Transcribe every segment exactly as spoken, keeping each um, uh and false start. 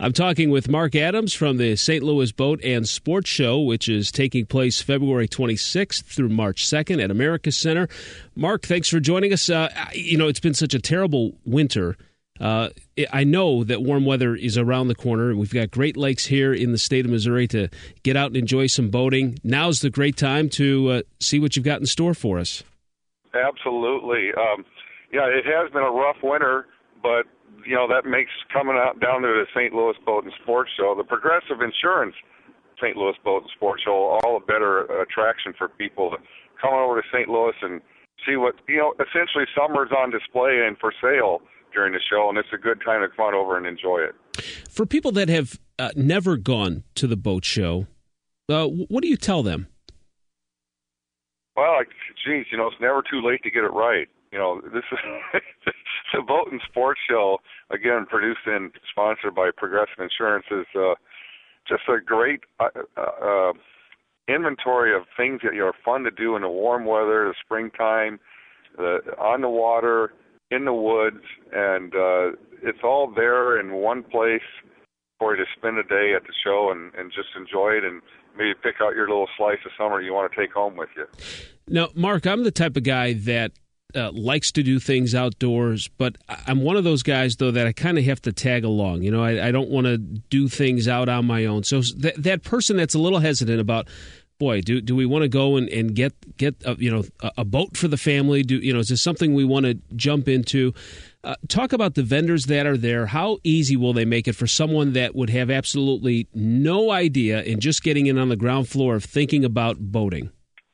I'm talking with Mark Adams from the Saint Louis Boat and Sports Show, which is taking place February twenty-sixth through March second at America Center. Mark, thanks for joining us. Uh, you know, it's been such a terrible winter. Uh, I know that warm weather is around the corner. We've got great lakes here in the state of Missouri to get out and enjoy some boating. Now's the great time to uh, see what you've got in store for us. Absolutely. Um, yeah, it has been a rough winter, but, you know, that makes coming out down to the Saint Louis Boat and Sports Show, the Progressive Insurance Saint Louis Boat and Sports Show, all a better attraction for people to come over to Saint Louis and see what, you know, essentially summer's on display and for sale during the show, and it's a good time to come on over and enjoy it. For people that have uh, never gone to the boat show, uh, what do you tell them? Well, like, geez, you know, it's never too late to get it right. You know, this is the Boat and Sports Show, again, produced and sponsored by Progressive Insurance, is uh, just a great uh, uh, inventory of things that are fun to do in the warm weather, the springtime, the, on the water, in the woods, and uh, it's all there in one place for you to spend a day at the show and, and just enjoy it and maybe pick out your little slice of summer you want to take home with you. Now, Mark, I'm the type of guy that uh, likes to do things outdoors, but I'm one of those guys, though, that I kind of have to tag along. You know, I, I don't want to do things out on my own. So th- that person that's a little hesitant about, boy, do do we want to go and, and get get a, you know a, a boat for the family? Do you know is this something we want to jump into? Uh, talk about the vendors that are there. How easy will they make it for someone that would have absolutely no idea and just getting in on the ground floor of thinking about boating?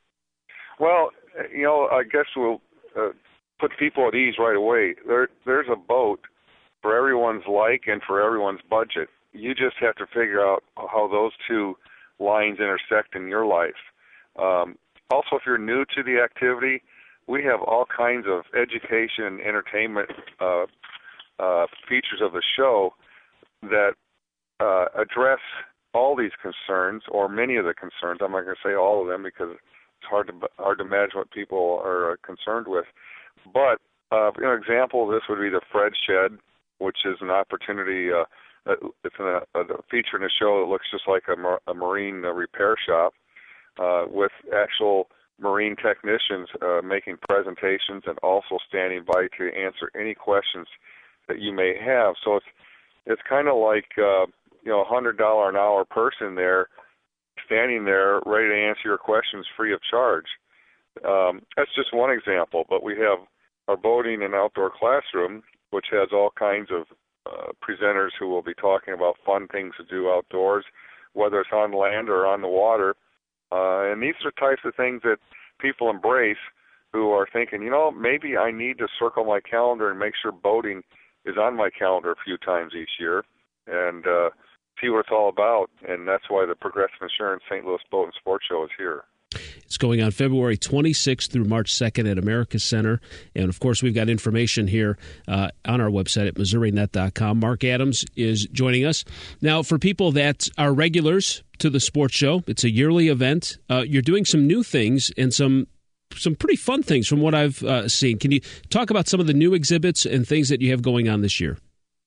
Well, you know, I guess we'll uh, put people at ease right away. There, there's a boat for everyone's like and for everyone's budget. You just have to figure out how those two lines intersect in your life. Um, also, if you're new to the activity, we have all kinds of education and entertainment uh, uh, features of the show that uh, address all these concerns, or many of the concerns. I'm not going to say all of them because it's hard to hard to imagine what people are uh, concerned with. But uh, an example of this would be the Fred Shed, which is an opportunity. Uh, It's a, a feature in the show that looks just like a, mar- a marine uh, repair shop uh, with actual marine technicians uh, making presentations and also standing by to answer any questions that you may have. So it's it's kind of like uh, you know a hundred dollar an hour person there, standing there ready to answer your questions free of charge. Um, that's just one example, but we have our boating and outdoor classroom, which has all kinds of Uh, presenters who will be talking about fun things to do outdoors, whether it's on land or on the water. Uh, and these are the types of things that people embrace who are thinking, you know, maybe I need to circle my calendar and make sure boating is on my calendar a few times each year and uh, see what it's all about. And that's why the Progressive Insurance Saint Louis Boat and Sports Show is here. It's going on February twenty-sixth through March second at America Center. And, of course, we've got information here uh, on our website at Missouri Net dot com. Mark Adams is joining us. Now, for people that are regulars to the sports show, it's a yearly event. Uh, you're doing some new things and some some pretty fun things from what I've uh, seen. Can you talk about some of the new exhibits and things that you have going on this year?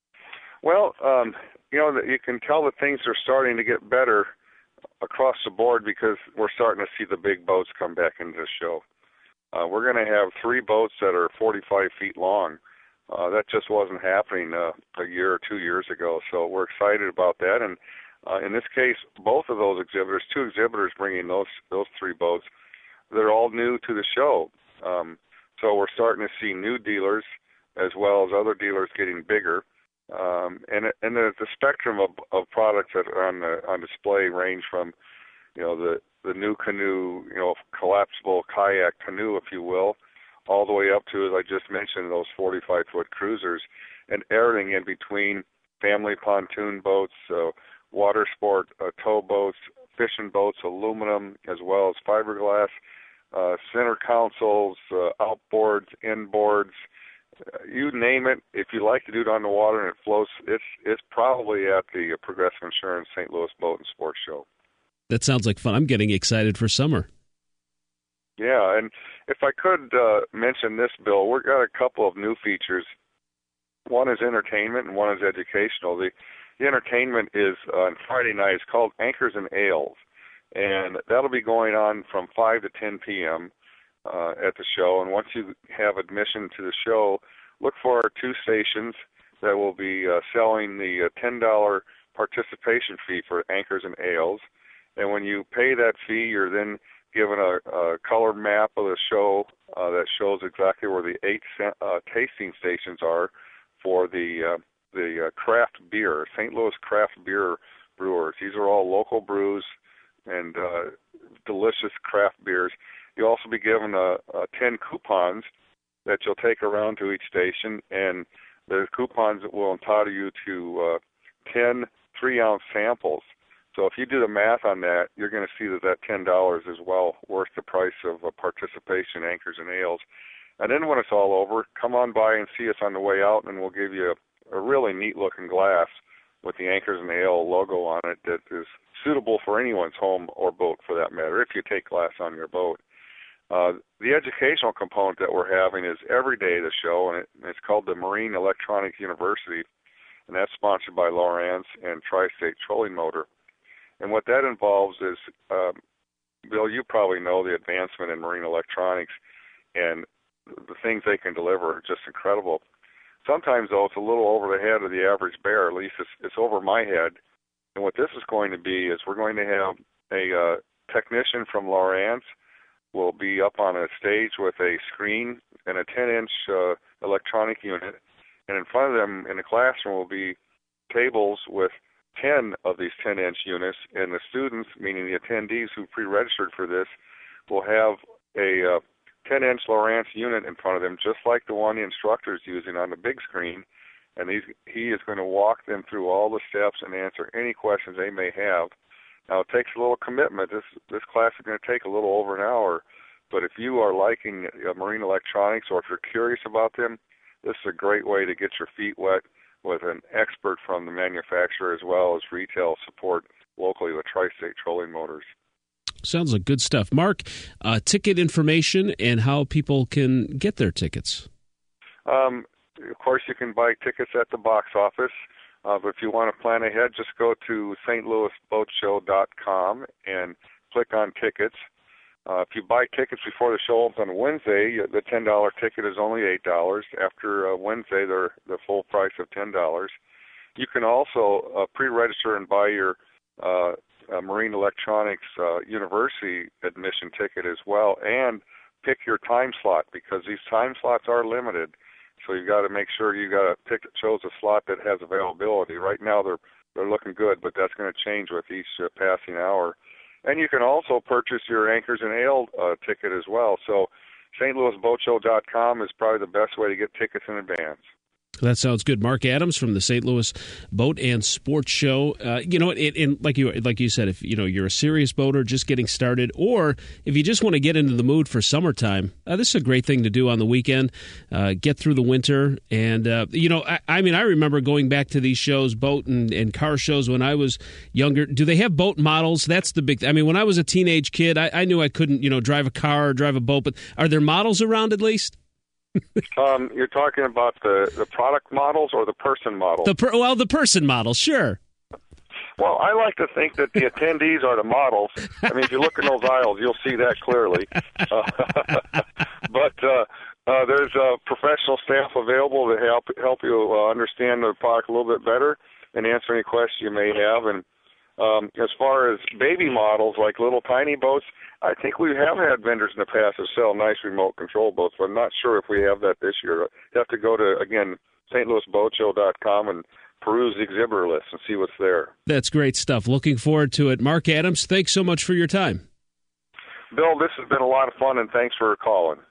Well, um, you know, you can tell that things are starting to get better across the board because we're starting to see the big boats come back into the show. Uh, we're going to have three boats that are forty-five feet long. Uh, that just wasn't happening uh, a year or two years ago, so we're excited about that. And uh, in this case, both of those exhibitors, two exhibitors bringing those those three boats, they're all new to the show. Um, so we're starting to see new dealers as well as other dealers getting bigger. Um, and and the, the spectrum of, of products that are on the on display range from, you know, the, the new canoe, you know, collapsible kayak canoe, if you will, all the way up to, as I just mentioned, those forty-five foot cruisers, and everything in between: family pontoon boats, uh, water sport uh, tow boats, fishing boats, aluminum, as well as fiberglass, uh, center consoles, uh, outboards, inboards. Uh, you name it. If you like to do it on the water and it floats, it's it's probably at the Progressive Insurance Saint Louis Boat and Sports Show. That sounds like fun. I'm getting excited for summer. Yeah, and if I could uh, mention this, Bill, we've got a couple of new features. One is entertainment and one is educational. The the entertainment is uh, on Friday night. It's called Anchors and Ales, and that'll be going on from five to ten p.m. Uh, at the show. And once you have admission to the show, look for our two stations that will be uh, selling the uh, ten dollars participation fee for Anchors and Ales. And when you pay that fee, you're then given a, a color map of the show uh, that shows exactly where the eight uh, tasting stations are for the uh, the uh, craft beer, Saint Louis craft beer brewers. These are all local brews and uh, delicious craft beers. You'll also be given uh, uh, ten coupons that you'll take around to each station, and the coupons will entitle you to uh, ten three-ounce samples. So if you do the math on that, you're going to see that that ten dollars is well worth the price of uh, participation, Anchors and Ales. And then when it's all over, come on by and see us on the way out, and we'll give you a, a really neat-looking glass with the Anchors and Ale logo on it that is suitable for anyone's home or boat, for that matter, if you take glass on your boat. Uh, the educational component that we're having is every day the show, and it, it's called the Marine Electronics University, and that's sponsored by Lowrance and Tri-State Trolling Motor. And what that involves is, um, Bill, you probably know the advancement in marine electronics, and the things they can deliver are just incredible. Sometimes, though, it's a little over the head of the average bear. At least it's, it's over my head. And what this is going to be is we're going to have a uh, technician from Lowrance will be up on a stage with a screen and a ten-inch uh, electronic unit, and in front of them in the classroom will be tables with ten of these ten-inch units, and the students, meaning the attendees who pre-registered for this, will have a uh, ten-inch Lowrance unit in front of them, just like the one the instructor is using on the big screen, and he's, he is going to walk them through all the steps and answer any questions they may have. Now, it takes a little commitment. This this class is going to take a little over an hour, but if you are liking uh, marine electronics, or if you're curious about them, this is a great way to get your feet wet with an expert from the manufacturer, as well as retail support locally with Tri-State Trolling Motors. Sounds like good stuff. Mark, uh, ticket information and how people can get their tickets. Um, of course, you can buy tickets at the box office. Uh, but if you want to plan ahead, just go to S T Louis Boat Show dot com and click on tickets. Uh, if you buy tickets before the show opens on Wednesday, the ten dollars ticket is only eight dollars. After uh, Wednesday, they're the full price of ten dollars. You can also uh, pre-register and buy your uh, uh, Marine Electronics uh, University admission ticket as well, and pick your time slot, because these time slots are limited. So you've got to make sure you got to pick chose a slot that has availability. Right now they're they're looking good, but that's going to change with each uh, passing hour. And you can also purchase your Anchors and Ale uh, ticket as well. So S T Louis Boat Show dot com is probably the best way to get tickets in advance. That sounds good. Mark Adams from the Saint Louis Boat and Sports Show. Uh, you know, it, and like you like you said, if you know you're a serious boater just getting started, or if you just want to get into the mood for summertime, uh, this is a great thing to do on the weekend. Uh, get through the winter, and uh, you know, I, I mean, I remember going back to these shows, boat and, and car shows when I was younger. Do they have boat models? That's the big thing. I mean, when I was a teenage kid, I, I knew I couldn't, you know, drive a car or drive a boat, but are there models around at least? um, you're talking about the, the product models or the person models? The per, well, the person models, sure. Well, I like to think that the attendees are the models. I mean, if you look in those aisles, you'll see that clearly. Uh, but uh, uh, there's uh, professional staff available to help help you uh, understand the product a little bit better and answer any questions you may have. And um, as far as baby models, like little tiny boats, I think we have had vendors in the past that sell nice remote control boats, but I'm not sure if we have that this year. You have to go to, again, S T Louis Boat Show dot com and peruse the exhibitor list and see what's there. That's great stuff. Looking forward to it. Mark Adams, thanks so much for your time. Bill, this has been a lot of fun, and thanks for calling.